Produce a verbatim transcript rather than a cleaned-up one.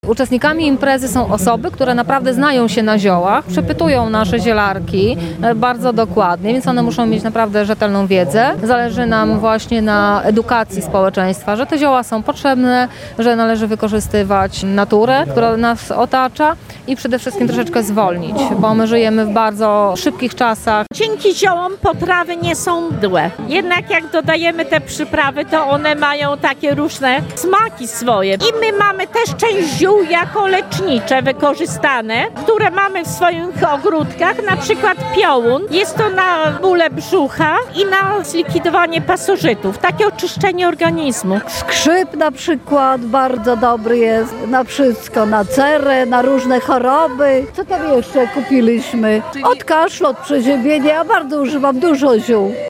Uczestnikami imprezy są osoby, które naprawdę znają się na ziołach, przepytują nasze zielarki bardzo dokładnie, więc one muszą mieć naprawdę rzetelną wiedzę. Zależy nam właśnie na edukacji społeczeństwa, że te zioła są potrzebne, że należy wykorzystywać naturę, która nas otacza i przede wszystkim troszeczkę zwolnić, bo my żyjemy w bardzo szybkich czasach. Dzięki ziołom potrawy nie są mdłe. Jednak jak dodajemy te przyprawy, to one mają takie różne smaki swoje. I my mamy też część ziół jako lecznicze wykorzystane, które mamy w swoich ogródkach, na przykład piołun. Jest to na bóle brzucha i na zlikwidowanie pasożytów, takie oczyszczenie organizmu. Skrzyp na przykład bardzo dobry jest na wszystko, na cerę, na różne choroby. Co tam jeszcze kupiliśmy? Od kaszlu, od przeziębienia, ja bardzo używam dużo ziół.